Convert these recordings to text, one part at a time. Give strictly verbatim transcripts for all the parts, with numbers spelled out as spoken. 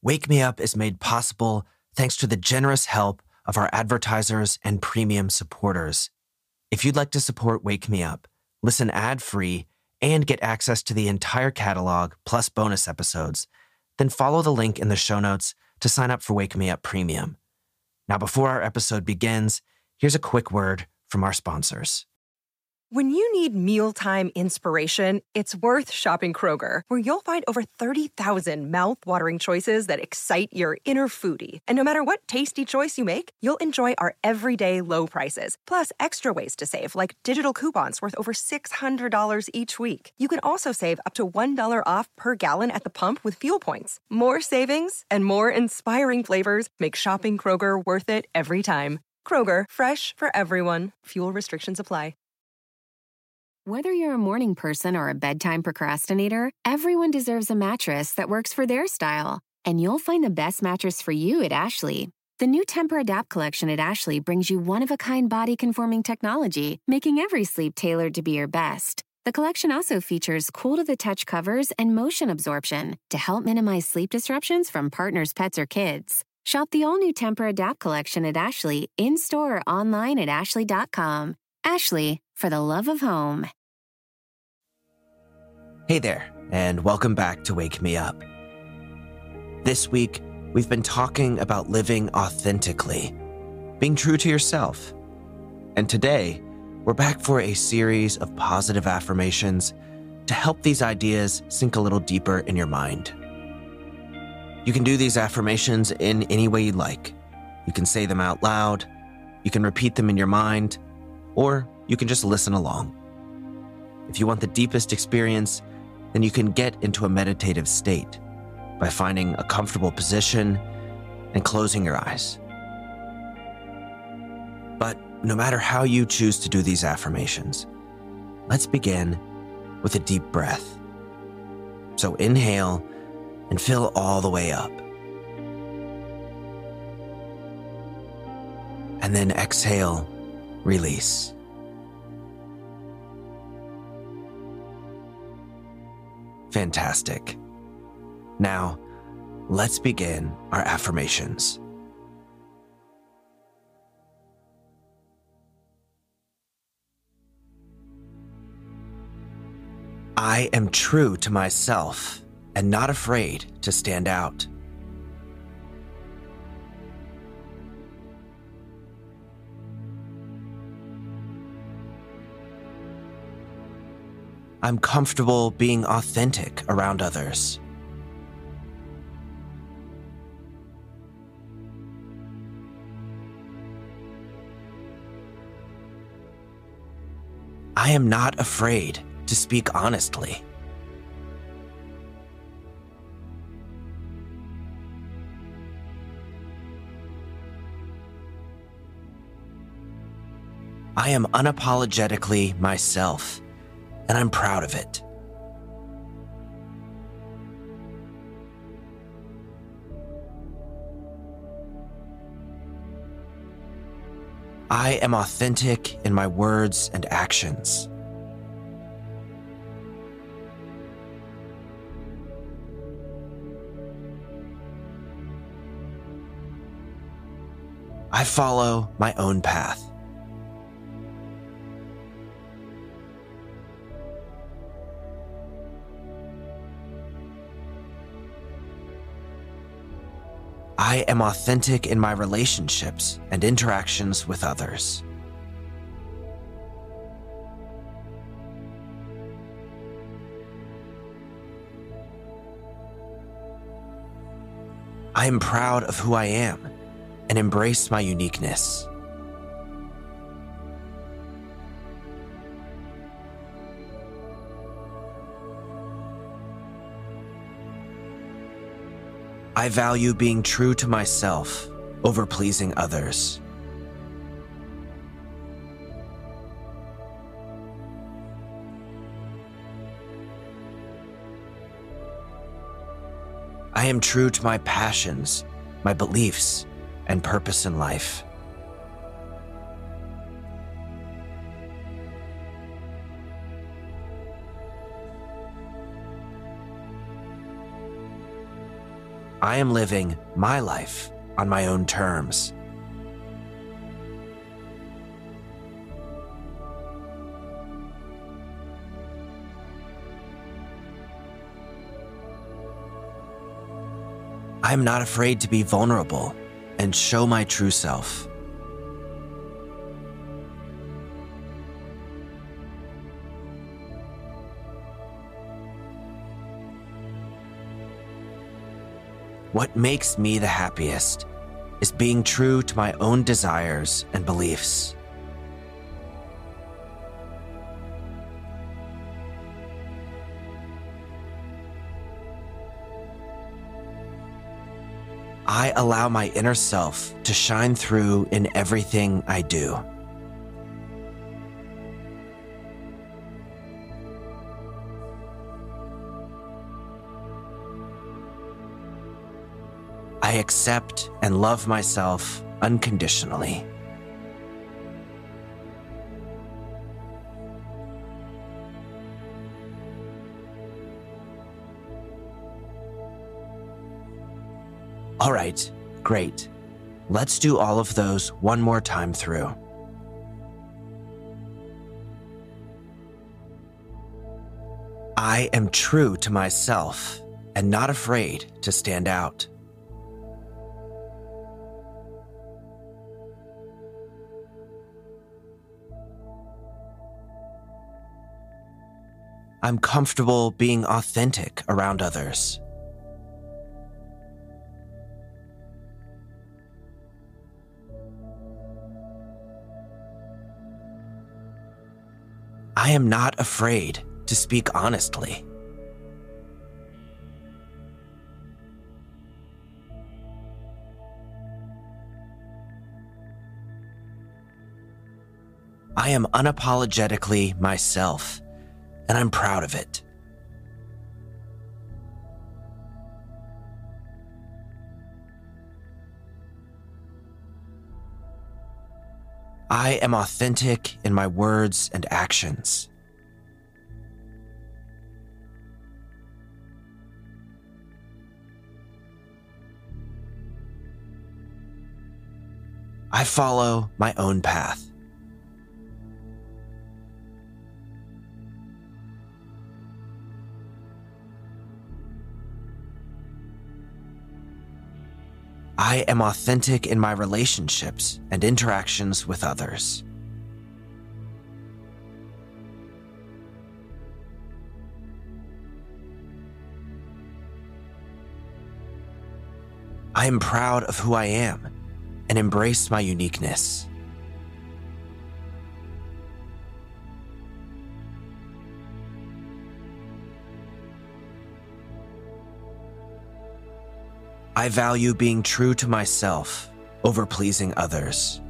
Wake Me Up is made possible thanks to the generous help of our advertisers and premium supporters. If you'd like to support Wake Me Up, listen ad-free, and get access to the entire catalog plus bonus episodes, then follow the link in the show notes to sign up for Wake Me Up Premium. Now, before our episode begins, here's a quick word from our sponsors. When you need mealtime inspiration, it's worth shopping Kroger, where you'll find over thirty thousand mouth-watering choices that excite your inner foodie. And no matter what tasty choice you make, you'll enjoy our everyday low prices, plus extra ways to save, like digital coupons worth over six hundred dollars each week. You can also save up to one dollar off per gallon at the pump with fuel points. More savings and more inspiring flavors make shopping Kroger worth it every time. Kroger, fresh for everyone. Fuel restrictions apply. Whether you're a morning person or a bedtime procrastinator, everyone deserves a mattress that works for their style. And you'll find the best mattress for you at Ashley. The new Temper-Adapt collection at Ashley brings you one-of-a-kind body-conforming technology, making every sleep tailored to be your best. The collection also features cool-to-the-touch covers and motion absorption to help minimize sleep disruptions from partners, pets, or kids. Shop the all-new Temper-Adapt collection at Ashley, in-store or online at ashley dot com. Ashley, for the love of home. Hey there, and welcome back to Wake Me Up. This week, we've been talking about living authentically, being true to yourself. And today, we're back for a series of positive affirmations to help these ideas sink a little deeper in your mind. You can do these affirmations in any way you like. You can say them out loud, you can repeat them in your mind, or you can just listen along. If you want the deepest experience, then you can get into a meditative state by finding a comfortable position and closing your eyes. But no matter how you choose to do these affirmations, let's begin with a deep breath. So inhale and fill all the way up. And then exhale, release. Fantastic. Now, let's begin our affirmations. I am true to myself and not afraid to stand out. I'm comfortable being authentic around others. I am not afraid to speak honestly. I am unapologetically myself, and I'm proud of it. I am authentic in my words and actions. I follow my own path. I am authentic in my relationships and interactions with others. I am proud of who I am and embrace my uniqueness. I value being true to myself over pleasing others. I am true to my passions, my beliefs, and purpose in life. I am living my life on my own terms. I am not afraid to be vulnerable and show my true self. What makes me the happiest is being true to my own desires and beliefs. I allow my inner self to shine through in everything I do. I accept and love myself unconditionally. All right, great. Let's do all of those one more time through. I am true to myself and not afraid to stand out. I'm comfortable being authentic around others. I am not afraid to speak honestly. I am unapologetically myself, and I'm proud of it. I am authentic in my words and actions. I follow my own path. I am authentic in my relationships and interactions with others. I am proud of who I am and embrace my uniqueness. I value being true to myself over pleasing others.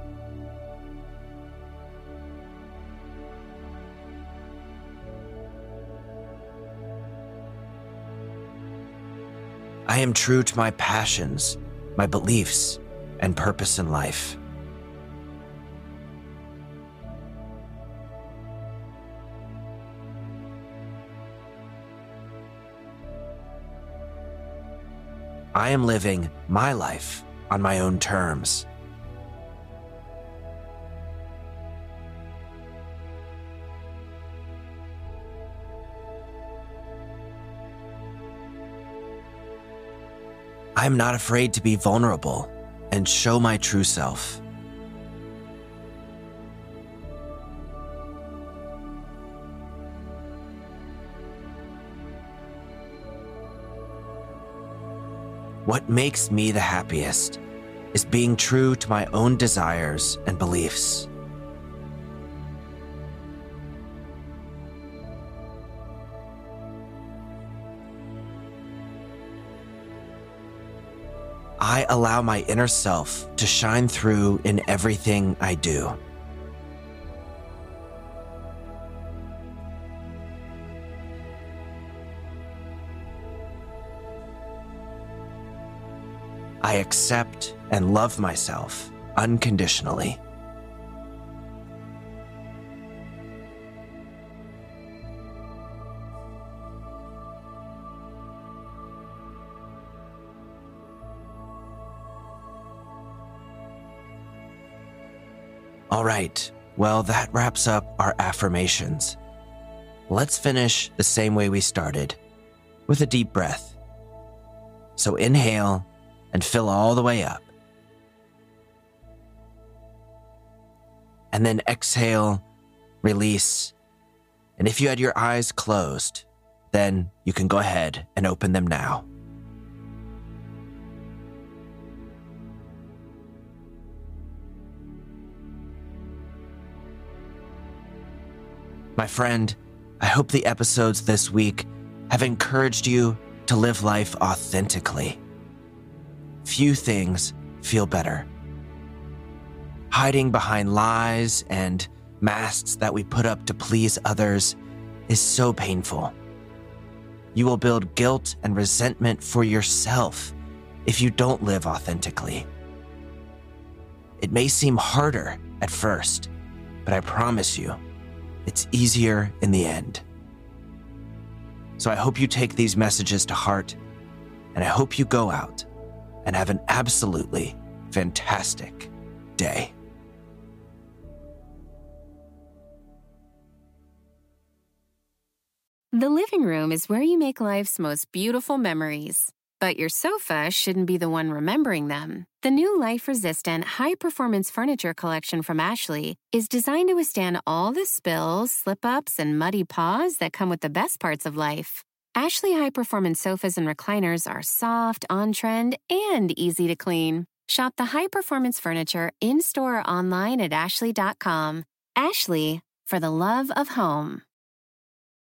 I am true to my passions, my beliefs, and purpose in life. I am living my life on my own terms. I am not afraid to be vulnerable and show my true self. What makes me the happiest is being true to my own desires and beliefs. I allow my inner self to shine through in everything I do. I accept and love myself unconditionally. All right, well, that wraps up our affirmations. Let's finish the same way we started, with a deep breath. So inhale and fill all the way up. And then exhale, release. And if you had your eyes closed, then you can go ahead and open them now. My friend, I hope the episodes this week have encouraged you to live life authentically. Few things feel better. Hiding behind lies and masks that we put up to please others is so painful. You will build guilt and resentment for yourself if you don't live authentically. It may seem harder at first, but I promise you, it's easier in the end. So I hope you take these messages to heart, and I hope you go out and have an absolutely fantastic day. The living room is where you make life's most beautiful memories. But your sofa shouldn't be the one remembering them. The new life-resistant, high-performance furniture collection from Ashley is designed to withstand all the spills, slip-ups, and muddy paws that come with the best parts of life. Ashley high-performance sofas and recliners are soft, on-trend, and easy to clean. Shop the high-performance furniture in-store or online at ashley dot com. Ashley, for the love of home.